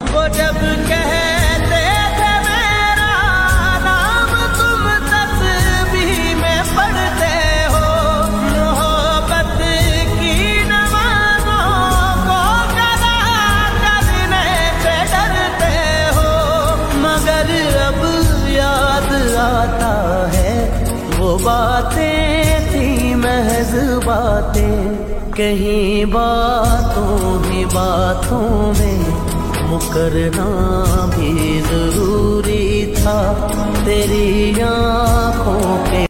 वो जब कहते थे मेरा नाम तुम तस्बीह में पढ़ते हो, मोहब्बत की नमाज़ों को कदा करने से डरते हो। मगर अब याद आता है वो बातें थी महज बातें, कहीं बातों ही बातों में मुकरना भी जरूरी था। तेरी आँखों के